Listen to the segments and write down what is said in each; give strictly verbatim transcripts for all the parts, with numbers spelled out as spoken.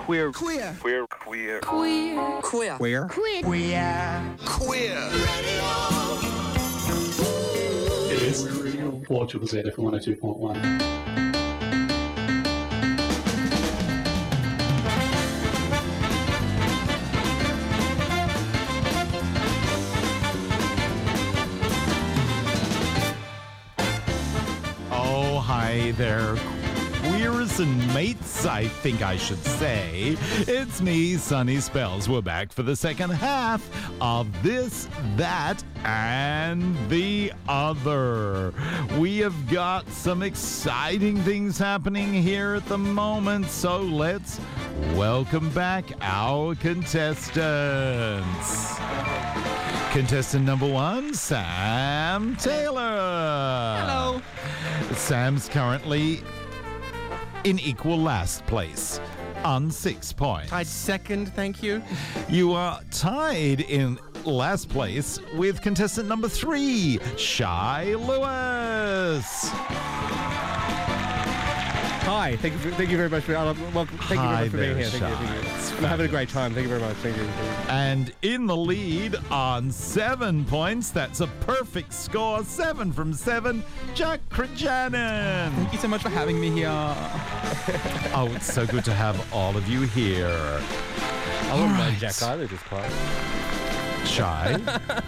Queer. Queer. Queer. Queer. Queer. Queer. Queer. Queer. Queer. Queer. It is four triple Z F one oh two point one. Oh, hi there, queers and mates, I think I should say. It's me, Sunny Spells. We're back for the second half of This, That, and the Other. We have got some exciting things happening here at the moment, so let's welcome back our contestants. Contestant number one, Sam Taylor. Hello. Sam's currently in equal last place on six points. Tied second, thank you. You are tied in last place with contestant number three, Shy Lewis. Hi, thank you, for, thank you very much for uh, welcome. Thank Hi you very much for being there, here. Thank you, Shy. thank you. It's I'm having a great time. Thank you very much. Thank you. And in the lead on seven points, that's a perfect score, seven from seven, Jack Krajanen. Thank you so much for having me here. Oh, it's so good to have all of you here. I wouldn't mind right. Jack either, just quiet. Shy.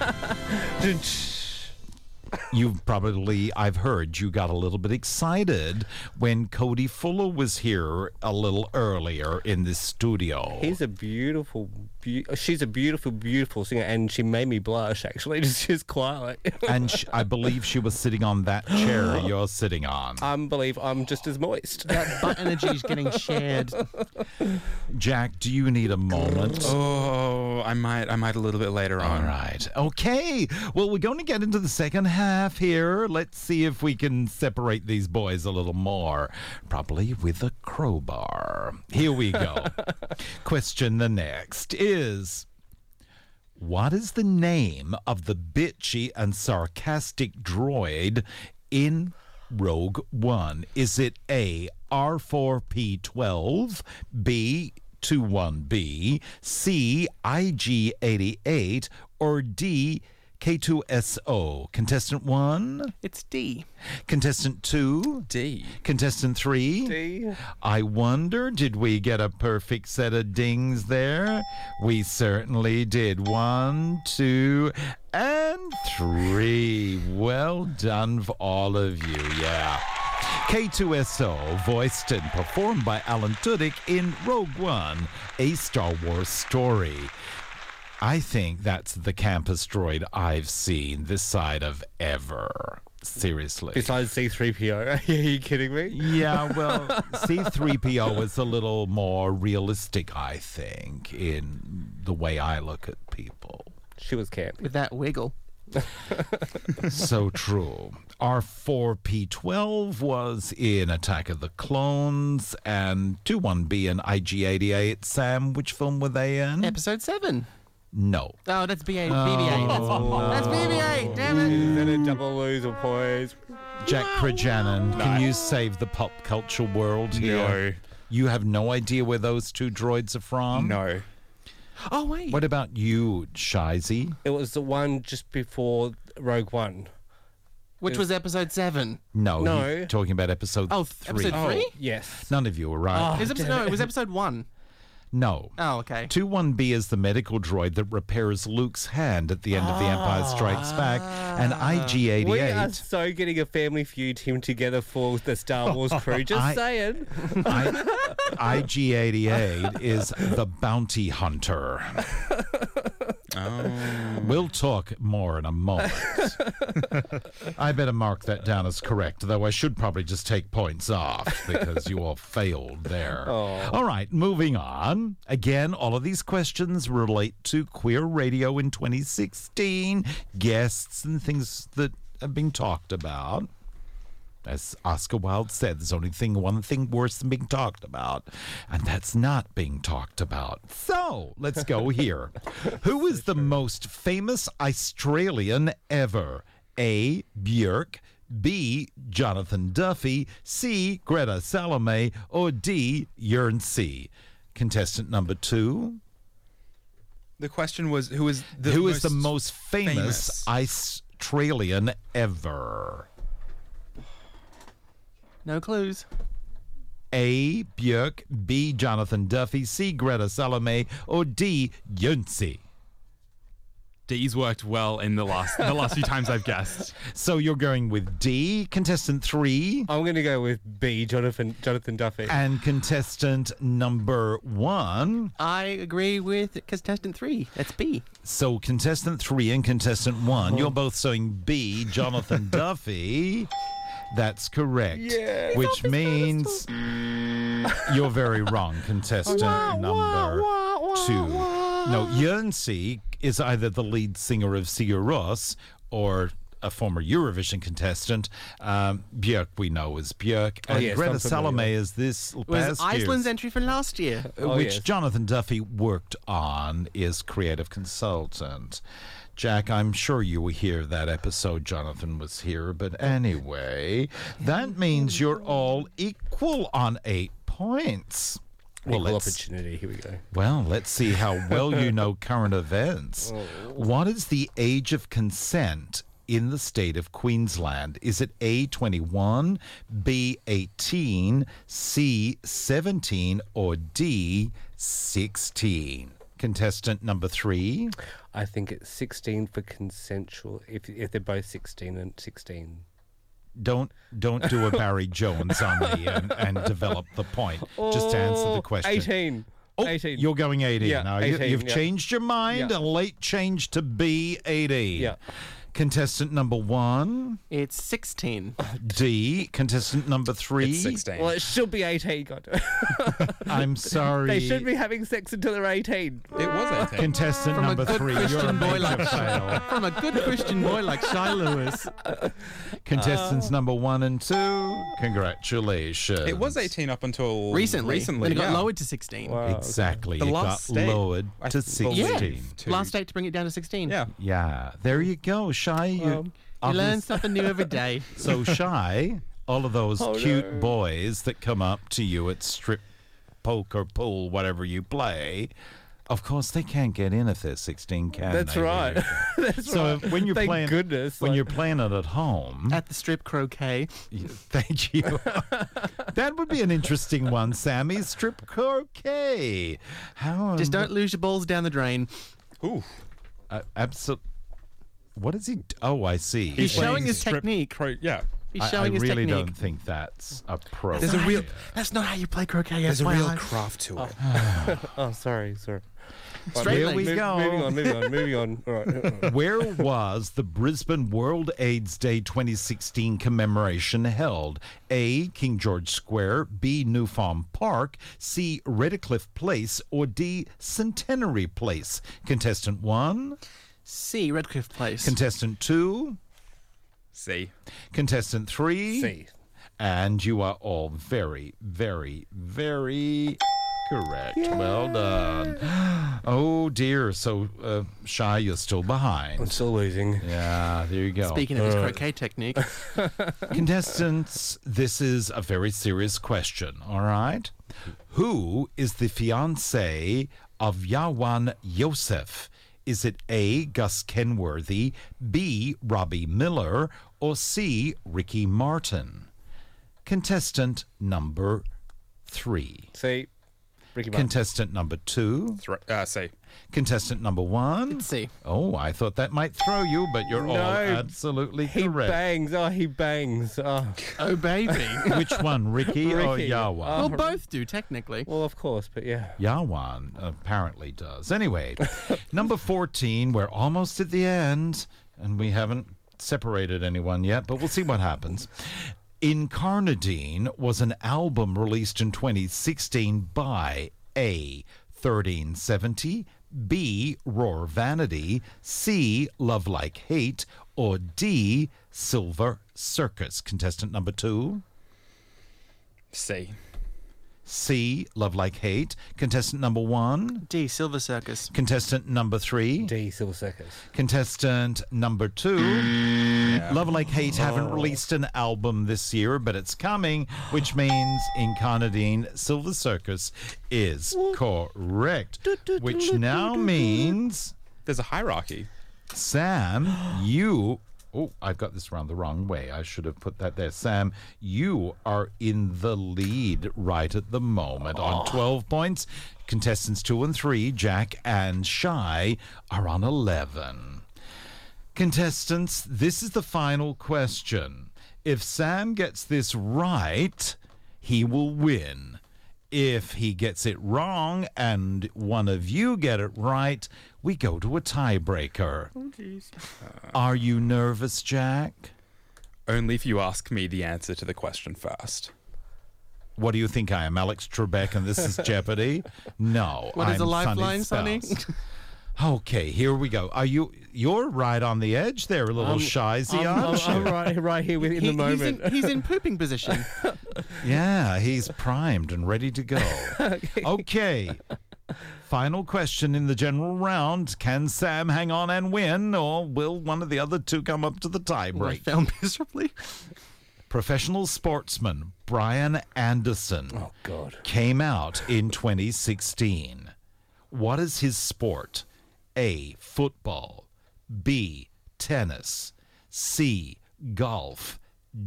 You probably, I've heard you got a little bit excited when Cody Fuller was here a little earlier in this studio. He's a beautiful, be- she's a beautiful, beautiful singer, and she made me blush, actually, just, just quietly. And sh- I believe she was sitting on that chair you're sitting on. I believe I'm just as moist. That butt energy is getting shared. Jack, do you need a moment? Oh, I might, I might a little bit later All on. right. Okay. Well, we're going to get into the second half here. Let's see if we can separate these boys a little more. Probably with a crowbar. Here we go. Question the next is, what is the name of the bitchy and sarcastic droid in Rogue One? Is it A, R four P twelve, B, twenty-one B, C, I G eighty-eight, or D, K two S O? Contestant one? It's D. Contestant two? D. Contestant three? D. I wonder, did we get a perfect set of dings there? We certainly did. One, two, and three. Well done for all of you, yeah. K two S O, voiced and performed by Alan Tudyk in Rogue One, a Star Wars story. I think that's the campus droid I've seen this side of ever. Seriously. Besides C three P O, are you kidding me? Yeah, well, C three P O is a little more realistic, I think, in the way I look at people. She was campy. With that wiggle. So true. R four P twelve was in Attack of the Clones, and twenty-one B and I G eighty-eight. Sam, which film were they in? Episode seven. No. Oh, that's B A, B B eight. That's, Oh, that's B B eight, damn it. Is that a double lose or poise? Jack Krajanen, can you save the pop culture world here? No. You have no idea where those two droids are from? No. Oh, wait. What about you, Shizy? It was the one just before Rogue One. Which was episode seven. No, No. you're talking about episode Oh, three. episode three? Yes. None of you are right. Is episode, no, it was episode one. No. Oh, okay. twenty-one B is the medical droid that repairs Luke's hand at the end of The Empire Strikes Back, and I G We are eighty-eight. so getting a Family Feud team together for the Star Wars crew. Just I- saying. I, I G eighty-eight is the bounty hunter. Oh. We'll talk more in a moment. I better mark that down as correct, though I should probably just take points off because you all failed there. Oh. All right, moving on. Again, all of these questions relate to queer radio in twenty sixteen, guests and things that have been talked about. As Oscar Wilde said, there's only thing one thing worse than being talked about, and that's not being talked about. So, let's go here. Who is the most famous Australian ever? A. Björk, B. Jonathan Duffy, C. Greta Salome, or D. Jörn C. Contestant number two. The question was who is the Who most is the most famous, famous? Australian ever? No clues. A. Björk, B. Jonathan Duffy, C. Greta Salome, or D. Yunsi? D's worked well in the last the last few times I've guessed. So you're going with D, contestant three, I'm going to go with B, Jonathan Jonathan Duffy. and contestant number one. I agree with contestant three. That's B. So contestant three and contestant one, you're both saying B, Jonathan Duffy. That's correct. Yeah. Which means you're very wrong, contestant number two. No, Yunsi is either the lead singer of Sigur Rós or a former Eurovision contestant. Um, Björk, we know, is Björk. Oh, And yes, Greta I'm familiar Salome with is this Was past Iceland's year's, entry from last year. uh, Oh, which yes. Jonathan Duffy worked on, is creative consultant. Jack, I'm sure you will hear that episode. Jonathan was here. But anyway, that means you're all equal on eight points. Well, Equal let's, opportunity. Here we go. well, let's see how well you know current events. What is the age of consent in the state of Queensland? Is it A, twenty-one, B, eighteen, C, seventeen, or D, sixteen? Contestant number three. I think it's sixteen for consensual. If if they're both sixteen and sixteen. Don't don't do a Barry Jones on me and, and develop the point. Just answer the question. eighteen. Oh, eighteen. you're going eighteen. Yeah, now. You- eighteen, You've yeah. changed your mind. Yeah. A late change to B, eighteen. Yeah. Contestant number one. It's sixteen. D. Contestant number three. It's sixteen. Well, it should be eighteen. God. I'm sorry. They should be having sex until they're eighteen. It was eighteen. Contestant From a number good three. You're a Christian boy major like fail. From a good Christian boy like Shy Lewis. Contestants number one and two. Congratulations. It was eighteen up until Recently. Recently, Then it got yeah. lowered to sixteen. Wow. Exactly. The it got last state, lowered I to believe, sixteen. to- Last date to bring it down to sixteen. Yeah. Yeah. There you go. Shy. You, Um, You learn obvious- something new every day. So Shy, all of those Oh, cute no. boys that come up to you at strip, poker, pool, whatever you play, of course they can't get in if they're sixteen, can That's they? right. That's So right. when you're Thank playing, goodness. when like- you're playing it at home, At the strip croquet. you- thank you. That would be an interesting one, Sammy. Strip croquet. How? Just don't lose your balls down the drain. Ooh. Uh, absolutely. What is he? d- Oh, I see. He's Well, showing his Strip technique. Cro- yeah. He's I, showing I his really technique. don't think that's appropriate. There's a real That's not how you play croquet. there's a F Y I. real craft to it. Oh, sorry, sorry. Straight Here legs. we Move- go. Moving on, moving on, moving on. All right. Where was the Brisbane World AIDS Day twenty sixteen commemoration held? A. King George Square, B. New Farm Park, C. Redcliffe Place, or D. Centenary Place? Contestant one, C. Redcliffe Place. contestant two, See. contestant three, C. and you are all very, very, very correct. Well done. Oh dear. So, uh, Shy, you're still I'm behind. still losing. Yeah, there you go. Speaking of his croquet technique. Contestants, this is a very serious question, all right? Who is the fiancé of Yawan Yosef? Is it A, Gus Kenworthy, B, Robbie Miller, or C, Ricky Martin? Contestant number three. C. Ricky Martin. Contestant number two. Thro- uh, see. Contestant number one. It's C. Oh, I thought that might throw you, but you're all No. absolutely He correct. bangs. Oh, he bangs. Oh. Oh, baby. Which one, Ricky, or Ricky. Yawan? well, both do, technically. Well, of course, but yeah. Yawan apparently does. Anyway, number fourteen, we're almost at the end, and we haven't separated anyone yet, but we'll see what happens. Incarnadine was an album released in twenty sixteen by A, thirteen seventy, B, Roar Vanity, C, Love Like Hate, or D, Silver Circus. Contestant number two. See. C. Love Like Hate. Contestant number one. D. Silver Circus. Contestant number three. D. Silver Circus. Contestant number two. Love Like Hate haven't released an album this year, but it's coming, which means Incarnadine Silver Circus is correct. Which now means, There's a hierarchy. Sam, you. Oh, I've got this round the wrong way. I should have put that there. Sam, you are in the lead right at the moment on twelve points. Contestants two and three, Jack and Shy, are on eleven. Contestants, this is the final question. If Sam gets this right, he will win. If he gets it wrong and one of you get it right, we go to a tiebreaker. Oh, jeez. Are you nervous, Jack? Only if you ask me the answer to the question first. What do you think I am, Alex Trebek, and this is Jeopardy? No. What is I'm a lifeline, Sonny Sonny? Spells. Okay, here we go. Are you? You're right on the edge there, a little I'm- shyzy, I'm, aren't I'm, you? I'm right, right here with, in He- the he's, moment. in, he's in pooping position. Yeah, he's primed and ready to go. Okay. Final question in the general round. Can Sam hang on and win, or will one of the other two come up to the I tiebreak? failed miserably. Professional sportsman Brian Anderson Oh, God. came out in twenty sixteen. What is his sport? A. Football. B. Tennis. C. Golf.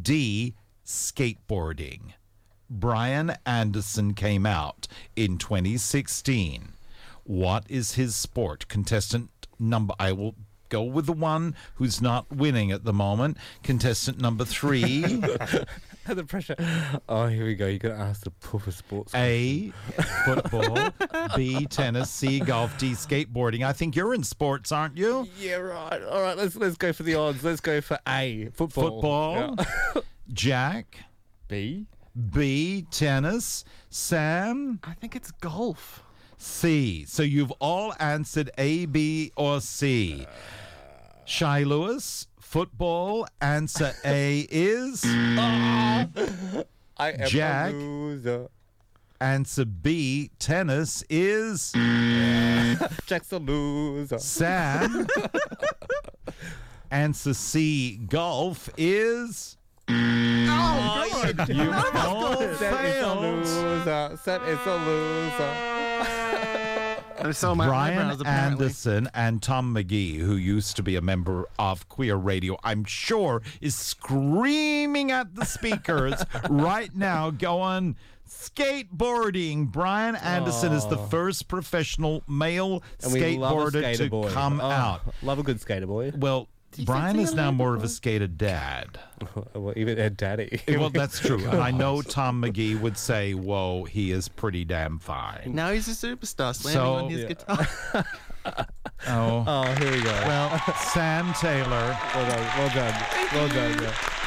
D. Skateboarding. Brian Anderson came out in twenty sixteen. What is his sport? Contestant number, I will go with the one who's not winning at the moment. Contestant number three. The pressure. Oh, here we go. You're going to ask the proper sports. A, football. B, tennis. C, golf. D, skateboarding. I think you're in sports, aren't you? Yeah, right. All right, let's let's go for the odds. Let's go for A, football. Football. Yeah. Jack. B? B, tennis. Sam. I think it's golf. C. So you've all answered A, B, or C. Shy Lewis, football. Answer A is. I am Jack. a loser. Answer B, tennis is. Jack's a loser. Sam. Answer C, golf is. Oh, You all Sam is a failed. loser. Sam is a loser. And so my Brian eyebrows, apparently. Anderson and Tom McGee, who used to be a member of Queer Radio, I'm sure is screaming at the speakers right now, going, skateboarding. Brian Anderson is the first professional male And we love a skateboarder skater to boy. come Oh, out. Love a good skater boy. Well, you Brian think is so, now Leonard? more of a skater dad. Well, even a daddy. Well, that's true. And I know Tom McGee would say, whoa, he is pretty damn fine. Now he's a superstar slamming So- on his Yeah. guitar. Oh. Oh, here we go. Well, Sam Taylor, well done. Well done. Well done.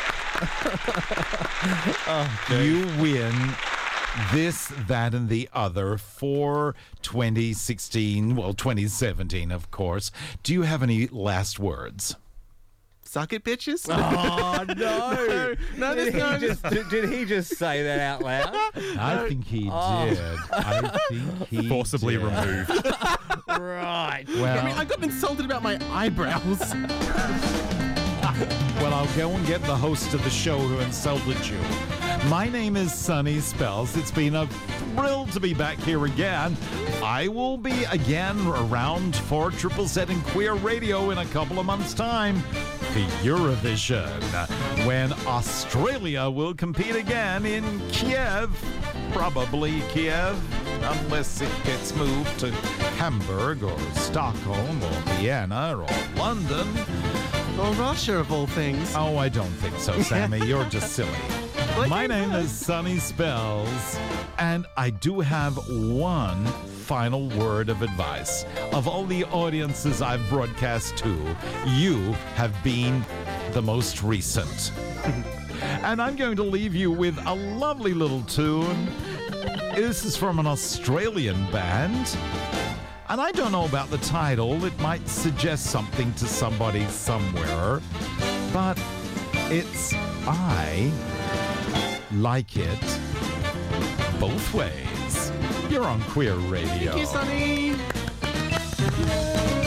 Yeah. you win this, that, and the other for twenty sixteen, well, twenty seventeen, of course. Do you have any last words? Suck it, bitches. Oh no! no, did, there's he no. just, did, did he just say that out loud? I think he Oh. did. I think he Forcibly did. removed. Right. Well, I mean, I got insulted about my eyebrows. Well, I'll go and get the host of the show who insulted you. My name is Sonny Spells. It's been a thrill to be back here again. I will be again around for Triple Z and Queer Radio in a couple of months' time for Eurovision, when Australia will compete again in Kiev. Probably Kiev, unless it gets moved to Hamburg or Stockholm or Vienna or London. Or Russia, of all things. Oh, I don't think so, Sammy. You're just silly. My name is Sonny Spells, and I do have one final word of advice. Of all the audiences I've broadcast to, you have been the most recent. And I'm going to leave you with a lovely little tune. This is from an Australian band. And I don't know about the title. It might suggest something to somebody somewhere. But it's I Like It both ways. You're on Queer Radio. Thank you, Sonny.